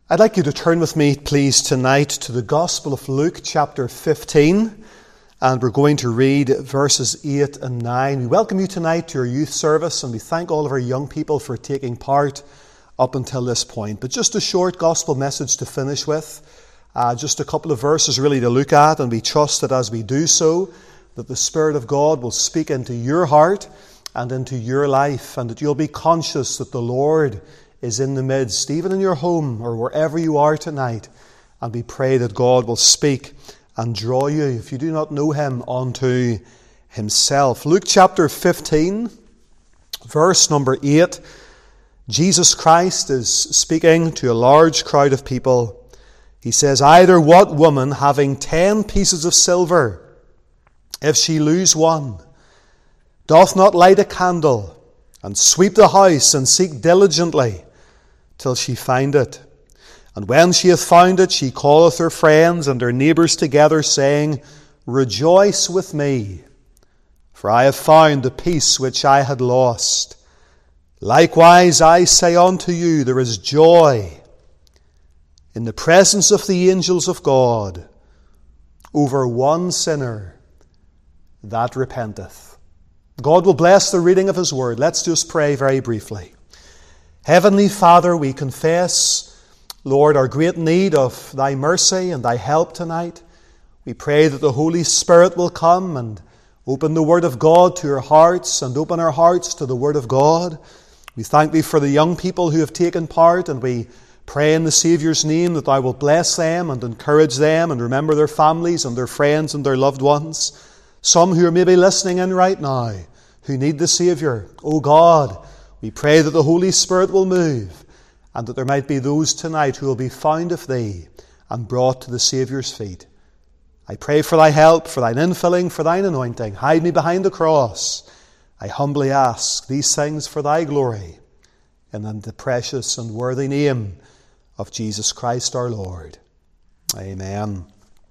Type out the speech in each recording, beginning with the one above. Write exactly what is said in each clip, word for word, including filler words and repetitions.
I'd like you to turn with me, please, tonight to the Gospel of Luke, chapter fifteen, and we're going to read verses eight and nine. We welcome you tonight to our youth service, and we thank all of our young people for taking part up until this point. But just a short gospel message to finish with, uh, just a couple of verses really to look at, and we trust that as we do so, that the Spirit of God will speak into your heart and into your life, and that you'll be conscious that the Lord is in the midst, even in your home or wherever you are tonight. And we pray that God will speak and draw you, if you do not know Him, unto Himself. Luke chapter fifteen, verse number eight. Jesus Christ is speaking to a large crowd of people. He says, "Either what woman, having ten pieces of silver, if she lose one, doth not light a candle, and sweep the house, and seek diligently till she find it? And when she hath found it, she calleth her friends and her neighbours together, saying, Rejoice with me, for I have found the piece which I had lost. Likewise I say unto you, there is joy in the presence of the angels of God over one sinner that repenteth." God will bless the reading of His Word. Let's just pray very briefly. Heavenly Father, we confess, Lord, our great need of Thy mercy and Thy help tonight. We pray that the Holy Spirit will come and open the Word of God to our hearts and open our hearts to the Word of God. We thank Thee for the young people who have taken part, and we pray in the Saviour's name that Thou will bless them and encourage them and remember their families and their friends and their loved ones. Some who are maybe listening in right now who need the Saviour. Oh God, we pray that the Holy Spirit will move, and that there might be those tonight who will be found of Thee and brought to the Saviour's feet. I pray for Thy help, for Thine infilling, for Thine anointing. Hide me behind the cross. I humbly ask these things for Thy glory, and in the precious and worthy name of Jesus Christ our Lord. Amen.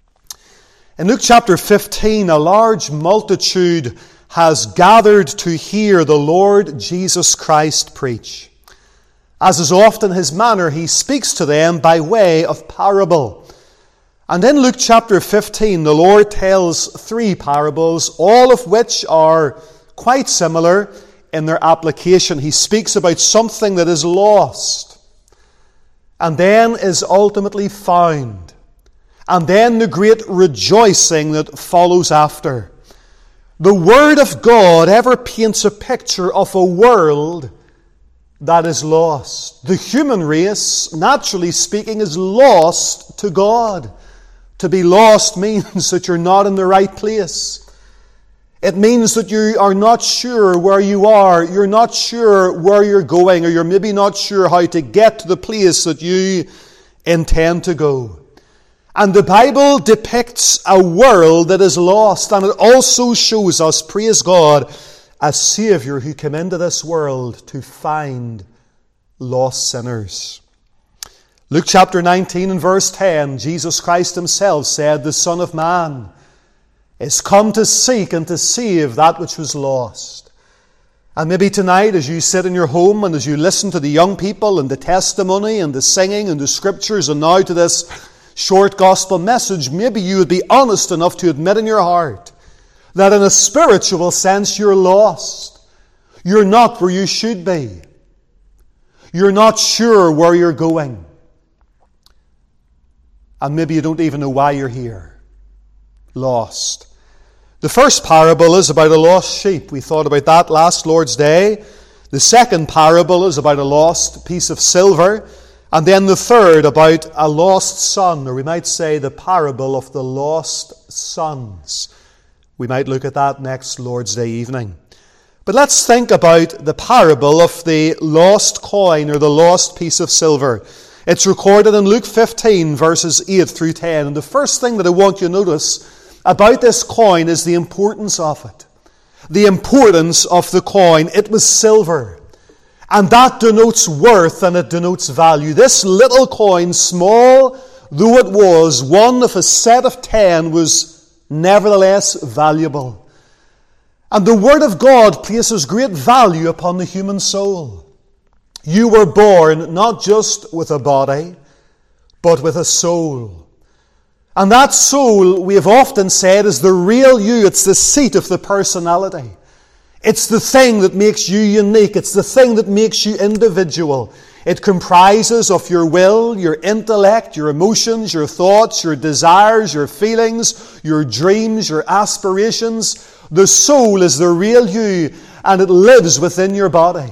In Luke chapter fifteen, a large multitude has gathered to hear the Lord Jesus Christ preach. As is often His manner, He speaks to them by way of parable. And in Luke chapter fifteen, the Lord tells three parables, all of which are quite similar in their application. He speaks about something that is lost, and then is ultimately found, and then the great rejoicing that follows after. The Word of God ever paints a picture of a world that is lost. The human race, naturally speaking, is lost to God. To be lost means that you're not in the right place. It means that you are not sure where you are. You're not sure where you're going, or you're maybe not sure how to get to the place that you intend to go. And the Bible depicts a world that is lost, and it also shows us, praise God, a Saviour who came into this world to find lost sinners. Luke chapter nineteen and verse ten, Jesus Christ Himself said, "The Son of Man is come to seek and to save that which was lost." And maybe tonight, as you sit in your home and as you listen to the young people and the testimony and the singing and the Scriptures, and now to this short gospel message, maybe you would be honest enough to admit in your heart that in a spiritual sense you're lost. You're not where you should be. You're not sure where you're going. And maybe you don't even know why you're here. Lost. The first parable is about a lost sheep. We thought about that last Lord's Day. The second parable is about a lost piece of silver. And then the third about a lost son, or we might say the parable of the lost sons. We might look at that next Lord's Day evening. But let's think about the parable of the lost coin, or the lost piece of silver. It's recorded in Luke fifteen, verses eight through ten. And the first thing that I want you to notice about this coin is the importance of it. The importance of the coin. It was silver. And that denotes worth, and it denotes value. This little coin, small though it was, one of a set of ten, was nevertheless valuable. And the Word of God places great value upon the human soul. You were born not just with a body, but with a soul. And that soul, we have often said, is the real you. It's the seat of the personality. It's the thing that makes you unique. It's the thing that makes you individual. It comprises of your will, your intellect, your emotions, your thoughts, your desires, your feelings, your dreams, your aspirations. The soul is the real you, and it lives within your body.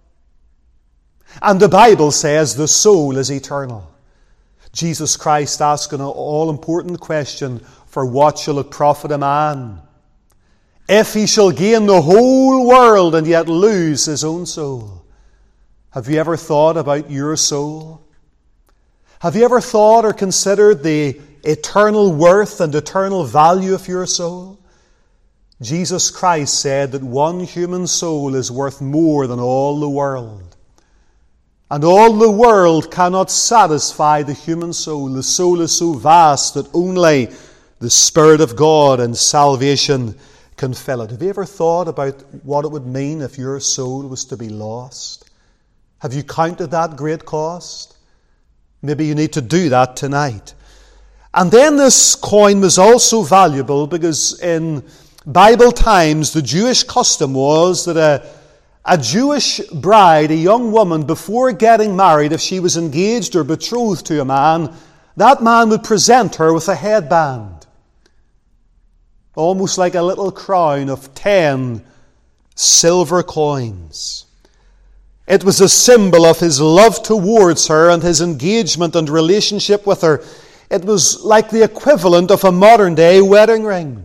And the Bible says the soul is eternal. Jesus Christ asked an all-important question, for what shall it profit a man if he shall gain the whole world and yet lose his own soul? Have you ever thought about your soul? Have you ever thought or considered the eternal worth and eternal value of your soul? Jesus Christ said that one human soul is worth more than all the world. And all the world cannot satisfy the human soul. The soul is so vast that only the Spirit of God and salvation can fill it. Have you ever thought about what it would mean if your soul was to be lost? Have you counted that great cost? Maybe you need to do that tonight. And then this coin was also valuable because in Bible times the Jewish custom was that a, a Jewish bride, a young woman, before getting married, if she was engaged or betrothed to a man, that man would present her with a headband. Almost like a little crown of ten silver coins. It was a symbol of his love towards her and his engagement and relationship with her. It was like the equivalent of a modern-day wedding ring.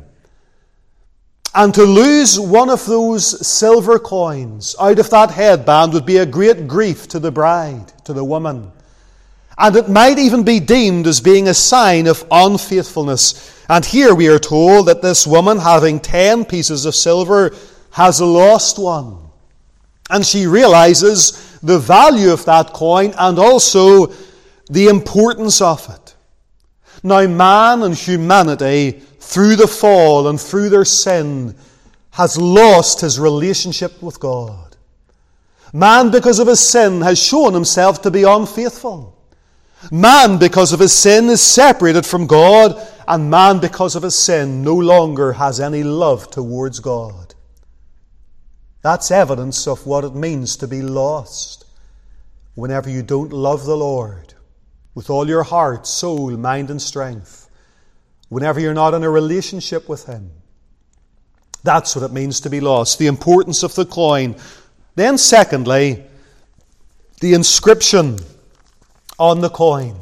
And to lose one of those silver coins out of that headband would be a great grief to the bride, to the woman. And it might even be deemed as being a sign of unfaithfulness. And here we are told that this woman, having ten pieces of silver, has lost one. And she realizes the value of that coin and also the importance of it. Now, man and humanity, through the fall and through their sin, has lost his relationship with God. Man, because of his sin, has shown himself to be unfaithful. Man, because of his sin, is separated from God, and man, because of his sin, no longer has any love towards God. That's evidence of what it means to be lost. Whenever you don't love the Lord with all your heart, soul, mind, and strength. Whenever you're not in a relationship with Him. That's what it means to be lost. The importance of the coin. Then secondly, the inscription on the coin.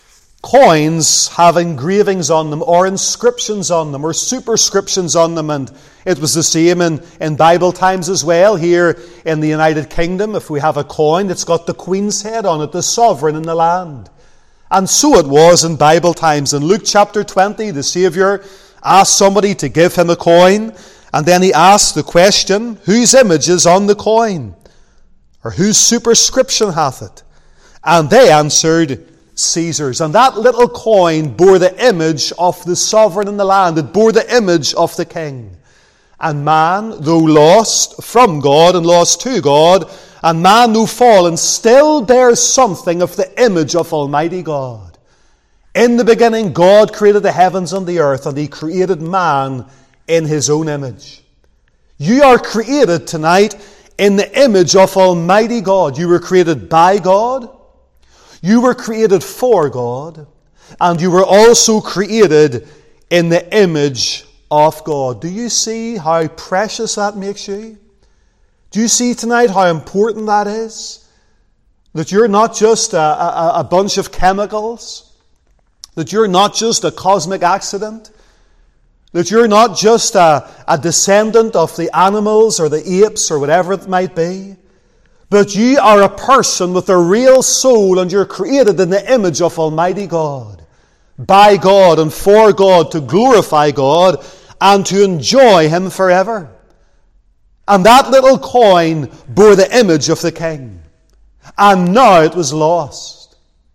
Coins have engravings on them, or inscriptions on them, or superscriptions on them, and it was the same in, in Bible times as well. Here in the United Kingdom, if we have a coin, it's got the Queen's head on it, the sovereign in the land. And so it was in Bible times. In Luke chapter twenty, the Saviour asked somebody to give him a coin, and then he asked the question, whose image is on the coin? Or whose superscription hath it? And they answered, Caesar's. And that little coin bore the image of the sovereign in the land. It bore the image of the king. And man, though lost from God and lost to God, and man, though fallen, still bears something of the image of Almighty God. In the beginning, God created the heavens and the earth, and He created man in His own image. You are created tonight in the image of Almighty God. You were created by God. You were created for God, and you were also created in the image of God. Do you see how precious that makes you? Do you see tonight how important that is? That you're not just a, a, a bunch of chemicals, that you're not just a cosmic accident, that you're not just a, a descendant of the animals or the apes or whatever it might be, but you are a person with a real soul, and you're created in the image of Almighty God, by God and for God, to glorify God and to enjoy Him forever. And that little coin bore the image of the King. And now it was lost.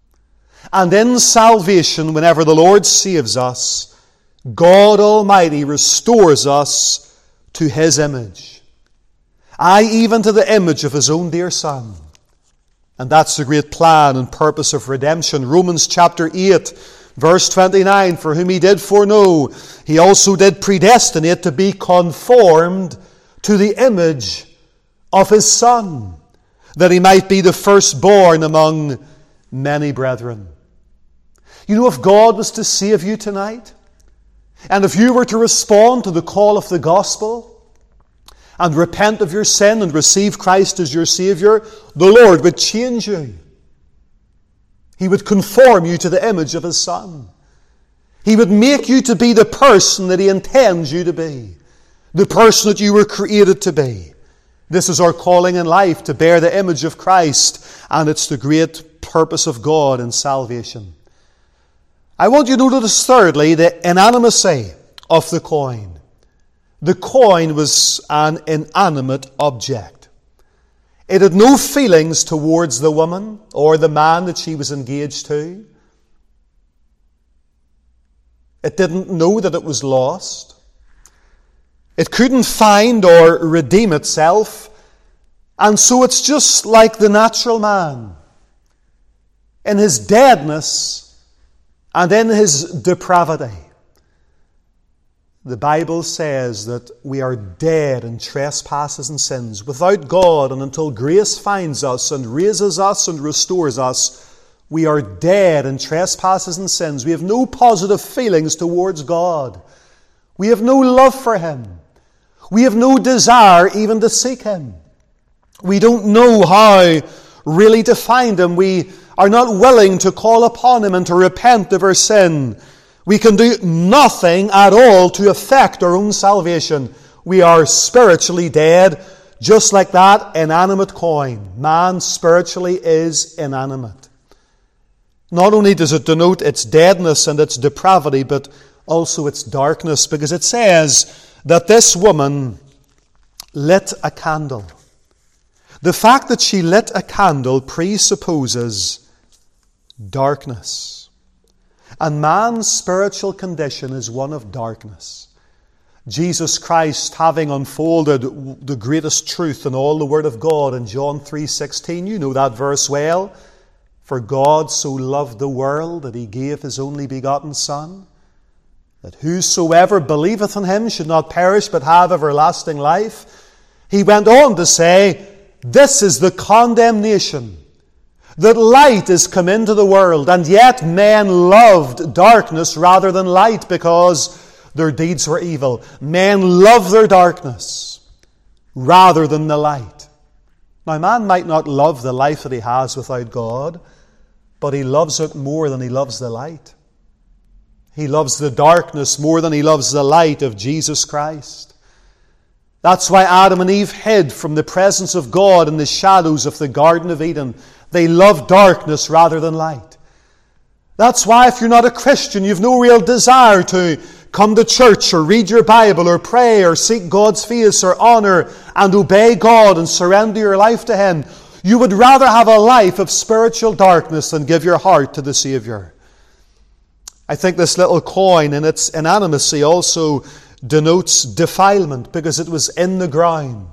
And in salvation, whenever the Lord saves us, God Almighty restores us to His image. Aye, even to the image of His own dear Son. And that's the great plan and purpose of redemption. Romans chapter eight, verse twenty-nine, for whom he did foreknow, he also did predestinate to be conformed to the image of his Son, that he might be the firstborn among many brethren. You know, if God was to save you tonight, and if you were to respond to the call of the gospel, and repent of your sin and receive Christ as your Savior, the Lord would change you. He would conform you to the image of his Son. He would make you to be the person that he intends you to be, the person that you were created to be. This is our calling in life, to bear the image of Christ, and it's the great purpose of God in salvation. I want you to notice thirdly the inanimacy of the coin. The coin was an inanimate object. It had no feelings towards the woman or the man that she was engaged to. It didn't know that it was lost. It couldn't find or redeem itself. And so it's just like the natural man. In his deadness and in his depravity. The Bible says that we are dead in trespasses and sins. Without God, and until grace finds us and raises us and restores us, we are dead in trespasses and sins. We have no positive feelings towards God. We have no love for him. We have no desire even to seek him. We don't know how really to find him. We are not willing to call upon him and to repent of our sin. We can do nothing at all to affect our own salvation. We are spiritually dead, just like that inanimate coin. Man spiritually is inanimate. Not only does it denote its deadness and its depravity, but also its darkness, because it says that this woman lit a candle. The fact that she lit a candle presupposes darkness. And man's spiritual condition is one of darkness. Jesus Christ, having unfolded the greatest truth in all the Word of God in John three sixteen, you know that verse well. For God so loved the world that he gave his only begotten Son, that whosoever believeth in him should not perish but have everlasting life. He went on to say, this is the condemnation, that light is come into the world, and yet men loved darkness rather than light because their deeds were evil. Men love their darkness rather than the light. Now, man might not love the life that he has without God, but he loves it more than he loves the light. He loves the darkness more than he loves the light of Jesus Christ. That's why Adam and Eve hid from the presence of God in the shadows of the Garden of Eden. They loved darkness rather than light. That's why if you're not a Christian, you've no real desire to come to church or read your Bible or pray or seek God's face or honor and obey God and surrender your life to him. You would rather have a life of spiritual darkness than give your heart to the Savior. I think this little coin in its inanimacy also denotes defilement because it was in the ground.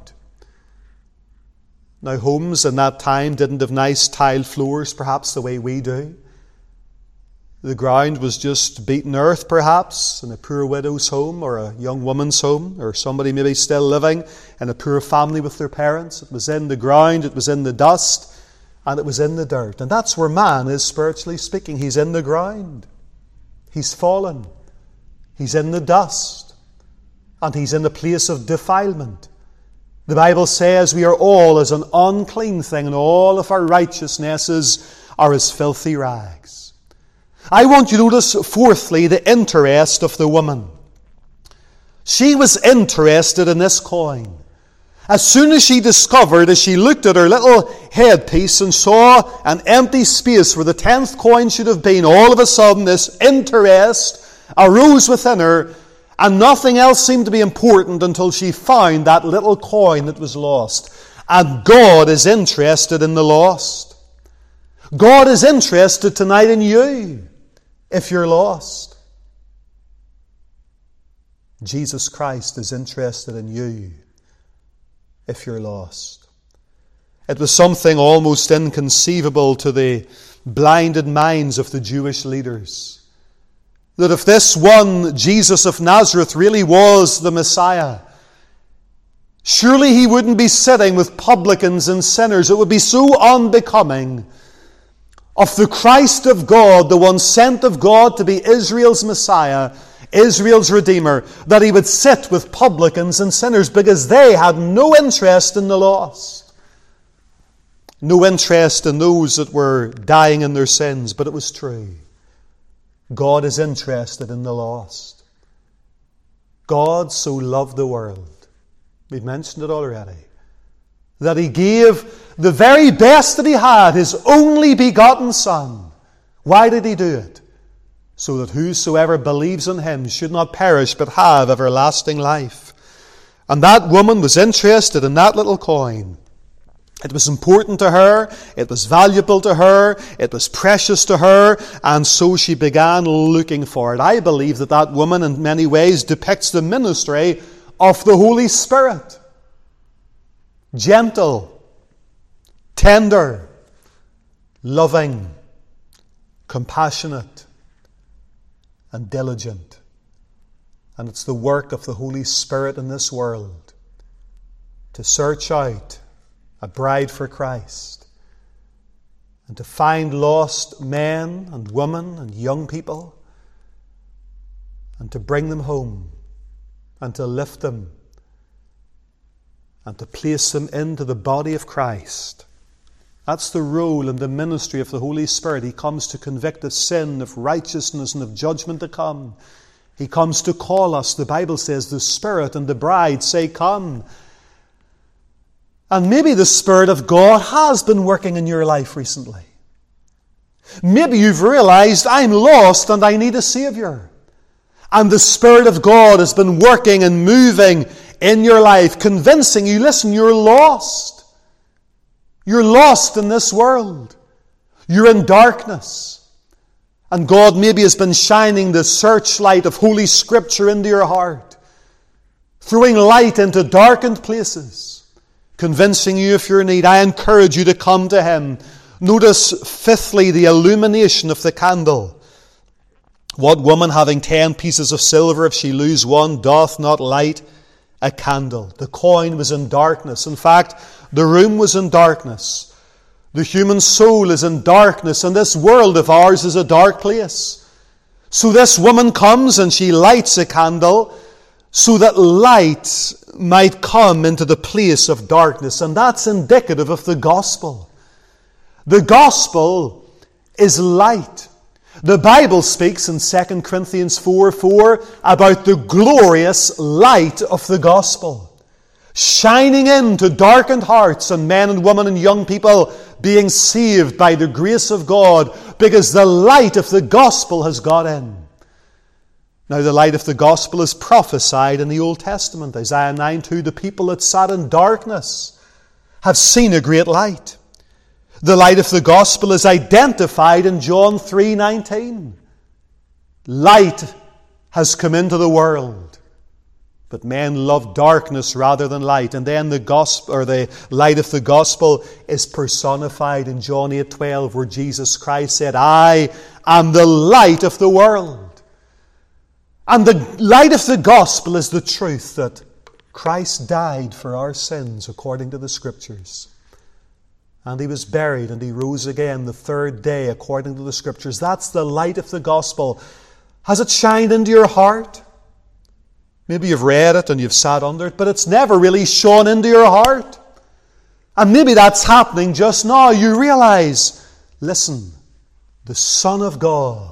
Now, homes in that time didn't have nice tile floors, perhaps the way we do. The ground was just beaten earth, perhaps, in a poor widow's home or a young woman's home, or somebody maybe still living in a poor family with their parents. It was in the ground, it was in the dust, and it was in the dirt. And that's where man is spiritually speaking. He's in the ground. He's fallen. He's in the dust. And he's in the place of defilement. The Bible says we are all as an unclean thing, and all of our righteousnesses are as filthy rags. I want you to notice, fourthly, the interest of the woman. She was interested in this coin. As soon as she discovered, as she looked at her little headpiece and saw an empty space where the tenth coin should have been, all of a sudden this interest arose within her. And nothing else seemed to be important until she found that little coin that was lost. And God is interested in the lost. God is interested tonight in you if you're lost. Jesus Christ is interested in you if you're lost. It was something almost inconceivable to the blinded minds of the Jewish leaders. That if this one, Jesus of Nazareth, really was the Messiah, surely he wouldn't be sitting with publicans and sinners. It would be so unbecoming of the Christ of God, the one sent of God to be Israel's Messiah, Israel's Redeemer, that he would sit with publicans and sinners, because they had no interest in the lost. No interest in those that were dying in their sins. But it was true. God is interested in the lost. God so loved the world. We've mentioned it already. That he gave the very best that he had, his only begotten Son. Why did he do it? So that whosoever believes in him should not perish but have everlasting life. And that woman was interested in that little coin. It was important to her, it was valuable to her, it was precious to her, and so she began looking for it. I believe that that woman in many ways depicts the ministry of the Holy Spirit. Gentle, tender, loving, compassionate, and diligent. And it's the work of the Holy Spirit in this world to search out a bride for Christ and to find lost men and women and young people and to bring them home and to lift them and to place them into the body of Christ. That's the role and the ministry of the Holy Spirit. He comes to convict of sin, of righteousness, and of judgment to come. He comes to call us. The Bible says the Spirit and the bride say, "Come." And maybe the Spirit of God has been working in your life recently. Maybe you've realized, I'm lost and I need a Savior. And the Spirit of God has been working and moving in your life, convincing you, listen, you're lost. You're lost in this world. You're in darkness. And God maybe has been shining the searchlight of Holy Scripture into your heart, throwing light into darkened places, convincing you of your need. I encourage you to come to Him. Notice, fifthly, the illumination of the candle. What woman, having ten pieces of silver, if she lose one, doth not light a candle? The coin was in darkness. In fact, the room was in darkness. The human soul is in darkness, and this world of ours is a dark place. So this woman comes and she lights a candle so that light might come into the place of darkness. And that's indicative of the gospel. The gospel is light. The Bible speaks in Second Corinthians four four about the glorious light of the gospel, shining into darkened hearts, and men and women and young people being saved by the grace of God because the light of the gospel has got in. Now, the light of the gospel is prophesied in the Old Testament. Isaiah nine two, the people that sat in darkness have seen a great light. The light of the gospel is identified in John three nineteen. Light has come into the world, but men love darkness rather than light. And then the gospel, or the light of the gospel, is personified in John eight twelve, where Jesus Christ said, "I am the light of the world." And the light of the gospel is the truth that Christ died for our sins according to the Scriptures. And He was buried and He rose again the third day according to the Scriptures. That's the light of the gospel. Has it shined into your heart? Maybe you've read it and you've sat under it, but it's never really shone into your heart. And maybe that's happening just now. You realize, listen, the Son of God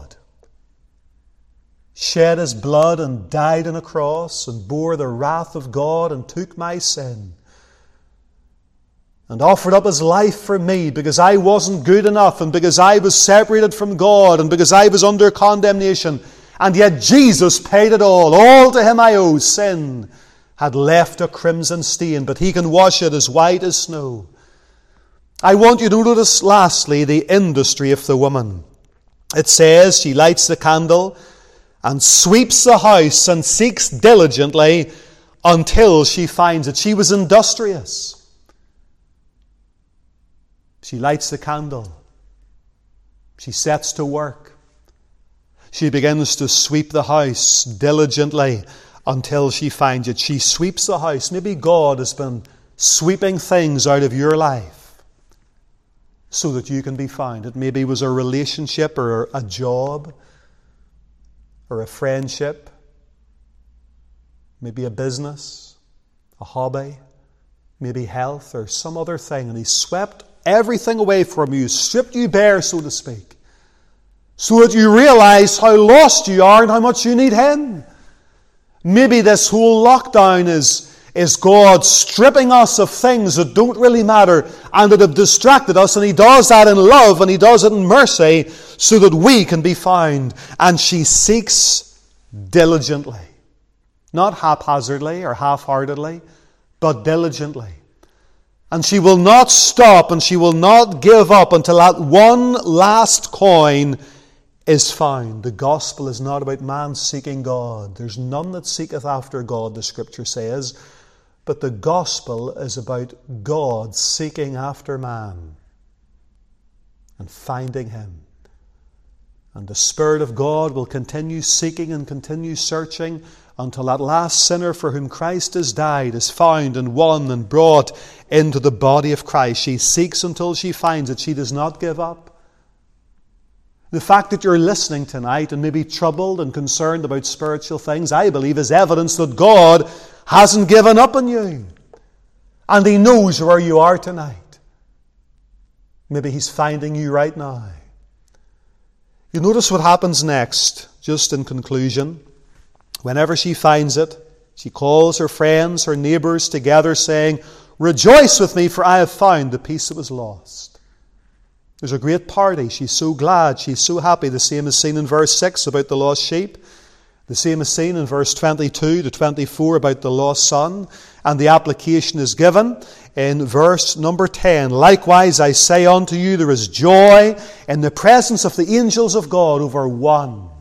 shed His blood and died on a cross and bore the wrath of God and took my sin and offered up His life for me because I wasn't good enough and because I was separated from God and because I was under condemnation. And yet Jesus paid it all. All to Him I owe. Sin had left a crimson stain, but He can wash it as white as snow. I want you to notice, lastly, the industry of the woman. It says she lights the candle and sweeps the house and seeks diligently until she finds it. She was industrious. She lights the candle. She sets to work. She begins to sweep the house diligently until she finds it. She sweeps the house. Maybe God has been sweeping things out of your life so that you can be found. It maybe was a relationship or a job or a friendship, maybe a business, a hobby, maybe health or some other thing. And He swept everything away from you, stripped you bare, so to speak, so that you realize how lost you are and how much you need Him. Maybe this whole lockdown is, is God stripping us of things that don't really matter and that have distracted us, and He does that in love and He does it in mercy so that we can be found. And she seeks diligently, not haphazardly or half-heartedly, but diligently. And she will not stop and she will not give up until that one last coin is found. The gospel is not about man seeking God. There's none that seeketh after God, the Scripture says. But the gospel is about God seeking after man and finding him. And the Spirit of God will continue seeking and continue searching until that last sinner for whom Christ has died is found and won and brought into the body of Christ. She seeks until she finds it. She does not give up. The fact that you're listening tonight and maybe troubled and concerned about spiritual things, I believe is evidence that God hasn't given up on you. And He knows where you are tonight. Maybe He's finding you right now. You notice what happens next, just in conclusion. Whenever she finds it, she calls her friends, her neighbours together, saying, "Rejoice with me, for I have found the piece that was lost." There's a great party. She's so glad. She's so happy. The same is seen in verse six about the lost sheep. The same is seen in verse twenty-two to twenty-four about the lost son. And the application is given in verse number ten. "Likewise I say unto you, there is joy in the presence of the angels of God over one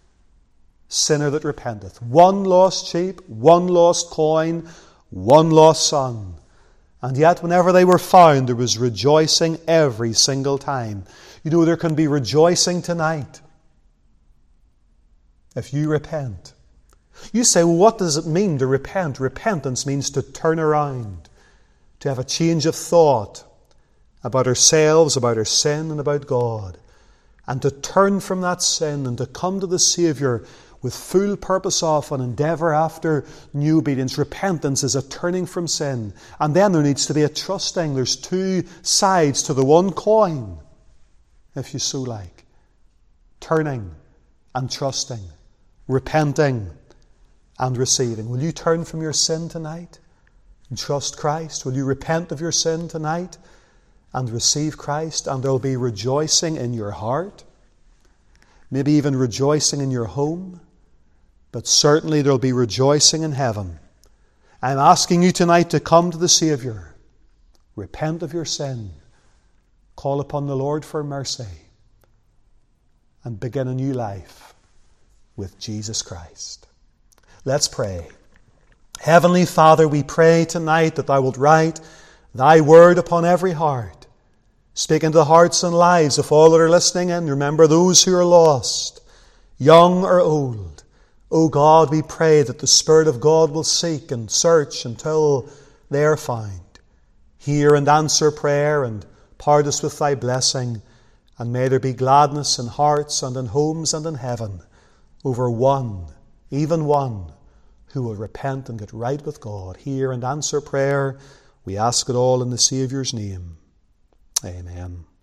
sinner that repenteth." One lost sheep, one lost coin, one lost son. And yet whenever they were found, there was rejoicing every single time. You know, there can be rejoicing tonight if you repent. You say, well, what does it mean to repent? Repentance means to turn around, to have a change of thought about ourselves, about our sin, and about God. And to turn from that sin and to come to the Saviour with full purpose of and endeavour after new obedience. Repentance is a turning from sin. And then there needs to be a trusting. There's two sides to the one coin, if you so like. Turning and trusting. Repenting and receiving. Will you turn from your sin tonight and trust Christ? Will you repent of your sin tonight and receive Christ? And there will be rejoicing in your heart. Maybe even rejoicing in your home. But certainly there will be rejoicing in heaven. I'm asking you tonight to come to the Saviour. Repent of your sin. Call upon the Lord for mercy. And begin a new life with Jesus Christ. Let's pray. Heavenly Father, we pray tonight that Thou wilt write Thy word upon every heart. Speak into the hearts and lives of all that are listening in. Remember those who are lost, young or old. O God, we pray that the Spirit of God will seek and search until they are found. Hear and answer prayer and part us with Thy blessing. And may there be gladness in hearts and in homes and in heaven over one, even one, who will repent and get right with God. Hear and answer prayer. We ask it all in the Saviour's name. Amen.